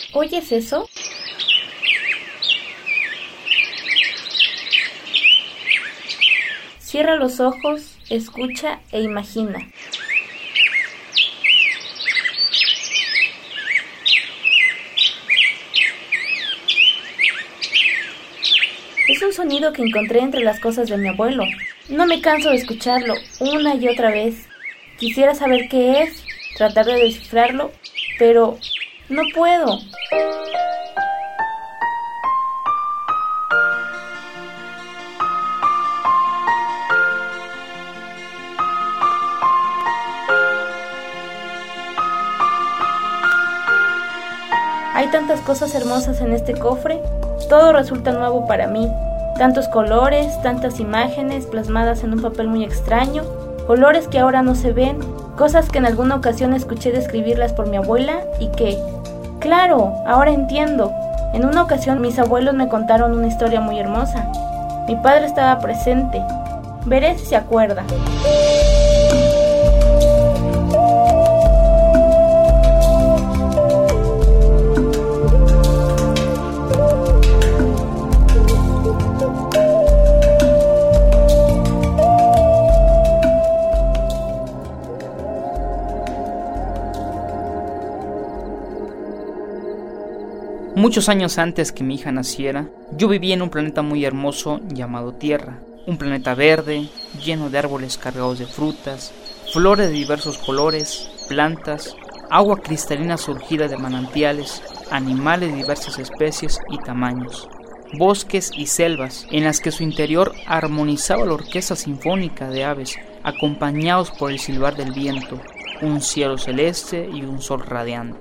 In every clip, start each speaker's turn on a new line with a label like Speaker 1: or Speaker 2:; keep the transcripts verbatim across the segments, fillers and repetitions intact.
Speaker 1: ¿Oyes eso? Cierra los ojos, escucha e imagina. Es un sonido que encontré entre las cosas de mi abuelo. No me canso de escucharlo una y otra vez. Quisiera saber qué es, tratar de descifrarlo, pero no puedo. Hay tantas cosas hermosas en este cofre, todo resulta nuevo para mí. Tantos colores, tantas imágenes plasmadas en un papel muy extraño, colores que ahora no se ven, cosas que en alguna ocasión escuché describirlas por mi abuela y que, claro, ahora entiendo. En una ocasión mis abuelos me contaron una historia muy hermosa. Mi padre estaba presente. Veré si se acuerda.
Speaker 2: Muchos años antes que mi hija naciera, yo vivía en un planeta muy hermoso llamado Tierra. Un planeta verde, lleno de árboles cargados de frutas, flores de diversos colores, plantas, agua cristalina surgida de manantiales, animales de diversas especies y tamaños, bosques y selvas en las que su interior armonizaba la orquesta sinfónica de aves, acompañados por el silbar del viento, un cielo celeste y un sol radiante.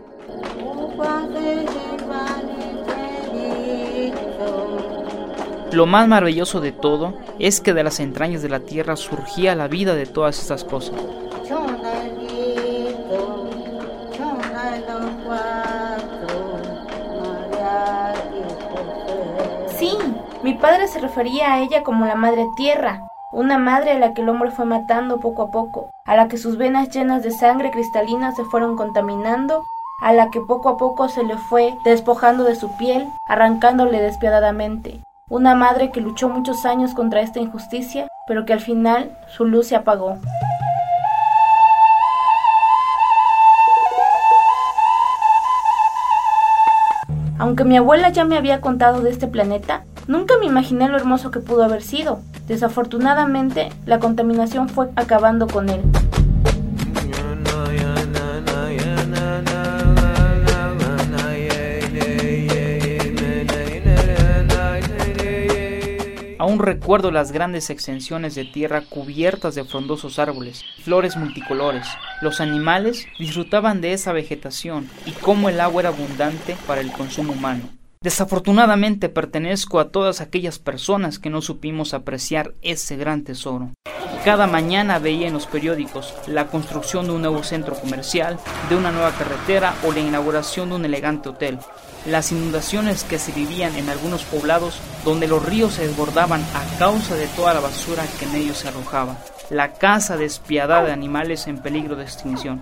Speaker 2: Lo más maravilloso de todo es que de las entrañas de la tierra surgía la vida de todas estas cosas.
Speaker 1: Sí, mi padre se refería a ella como la madre tierra, una madre a la que el hombre fue matando poco a poco, a la que sus venas llenas de sangre cristalina se fueron contaminando, a la que poco a poco se le fue despojando de su piel, arrancándole despiadadamente. Una madre que luchó muchos años contra esta injusticia, pero que al final su luz se apagó. Aunque mi abuela ya me había contado de este planeta, nunca me imaginé lo hermoso que pudo haber sido. Desafortunadamente, la contaminación fue acabando con él.
Speaker 2: Aún recuerdo las grandes extensiones de tierra cubiertas de frondosos árboles, flores multicolores. Los animales disfrutaban de esa vegetación y cómo el agua era abundante para el consumo humano. Desafortunadamente pertenezco a todas aquellas personas que no supimos apreciar ese gran tesoro. Cada mañana veía en los periódicos la construcción de un nuevo centro comercial, de una nueva carretera o la inauguración de un elegante hotel. Las inundaciones que se vivían en algunos poblados donde los ríos se desbordaban a causa de toda la basura que en ellos se arrojaba. La caza despiadada de animales en peligro de extinción.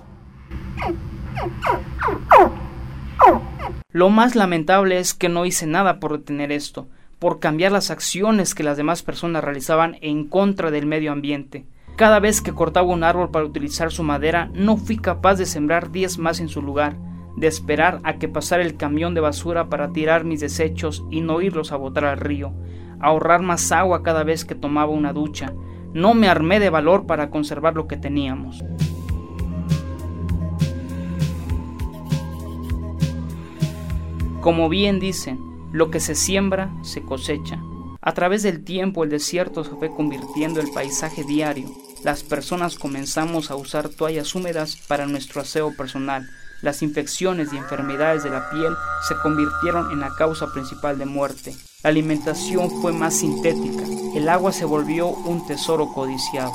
Speaker 2: Lo más lamentable es que no hice nada por detener esto, por cambiar las acciones que las demás personas realizaban en contra del medio ambiente. Cada vez que cortaba un árbol para utilizar su madera, no fui capaz de sembrar diez más en su lugar, de esperar a que pasara el camión de basura para tirar mis desechos y no irlos a botar al río, ahorrar más agua cada vez que tomaba una ducha. No me armé de valor para conservar lo que teníamos. Como bien dicen, lo que se siembra, se cosecha. A través del tiempo el desierto se fue convirtiendo en el paisaje diario. Las personas comenzamos a usar toallas húmedas para nuestro aseo personal. Las infecciones y enfermedades de la piel se convirtieron en la causa principal de muerte. La alimentación fue más sintética. El agua se volvió un tesoro codiciado.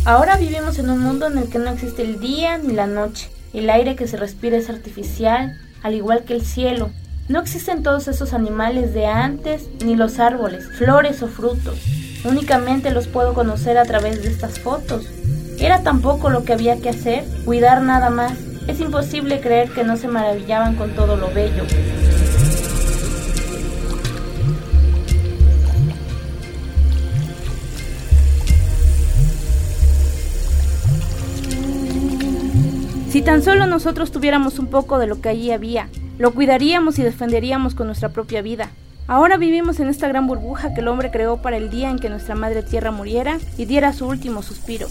Speaker 1: Ahora vivimos en un mundo en el que no existe el día ni la noche. El aire que se respira es artificial, al igual que el cielo. No existen todos esos animales de antes, ni los árboles, flores o frutos. Únicamente los puedo conocer a través de estas fotos. ¿Era tampoco lo que había que hacer? Cuidar nada más. Es imposible creer que no se maravillaban con todo lo bello. Si tan solo nosotros tuviéramos un poco de lo que allí había, lo cuidaríamos y defenderíamos con nuestra propia vida. Ahora vivimos en esta gran burbuja que el hombre creó para el día en que nuestra madre tierra muriera y diera su último suspiro.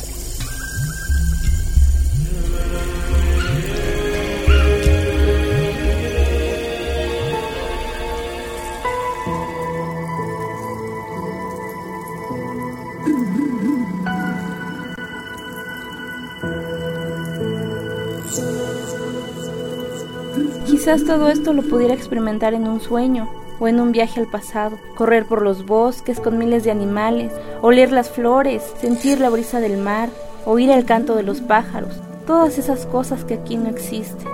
Speaker 1: Quizás todo esto lo pudiera experimentar en un sueño o en un viaje al pasado, correr por los bosques con miles de animales, oler las flores, sentir la brisa del mar, oír el canto de los pájaros, todas esas cosas que aquí no existen.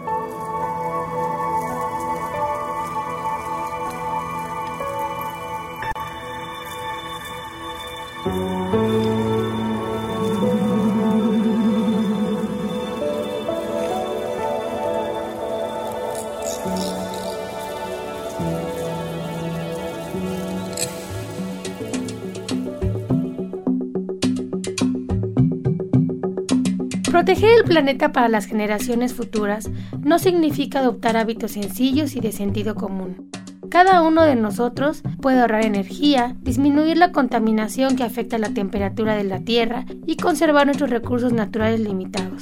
Speaker 3: Proteger el planeta para las generaciones futuras no significa adoptar hábitos sencillos y de sentido común. Cada uno de nosotros puede ahorrar energía, disminuir la contaminación que afecta la temperatura de la Tierra y conservar nuestros recursos naturales limitados.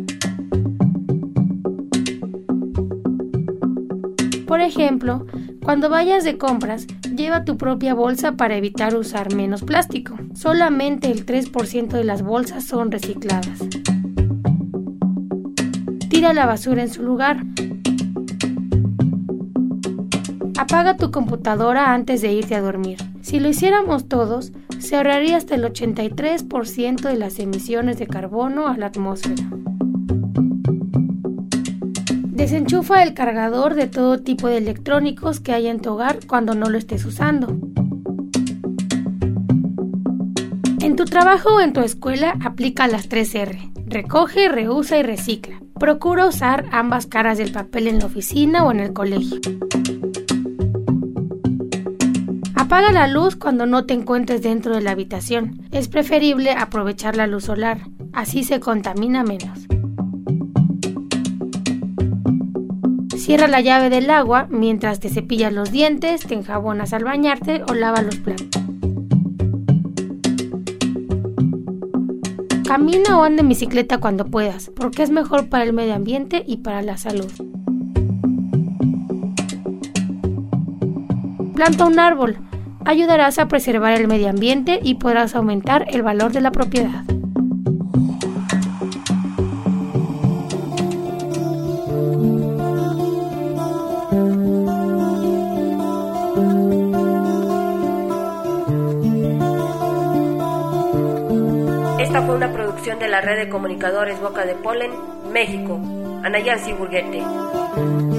Speaker 3: Por ejemplo, cuando vayas de compras, lleva tu propia bolsa para evitar usar menos plástico. Solamente el tres por ciento de las bolsas son recicladas. Tira la basura en su lugar. Apaga tu computadora antes de irte a dormir. Si lo hiciéramos todos, se ahorraría hasta el ochenta y tres por ciento de las emisiones de carbono a la atmósfera. Desenchufa el cargador de todo tipo de electrónicos que haya en tu hogar cuando no lo estés usando. En tu trabajo o en tu escuela aplica las tres erre. Recoge, reusa y recicla. Procura usar ambas caras del papel en la oficina o en el colegio. Apaga la luz cuando no te encuentres dentro de la habitación. Es preferible aprovechar la luz solar, así se contamina menos. Cierra la llave del agua mientras te cepillas los dientes, te enjabonas al bañarte o lavas los platos. Camina o anda en bicicleta cuando puedas, porque es mejor para el medio ambiente y para la salud. Planta un árbol. Ayudarás a preservar el medio ambiente y podrás aumentar el valor de la propiedad.
Speaker 4: Esta fue una producción de la Red de Comunicadores Boca de Polen, México. Anayansi Burguete.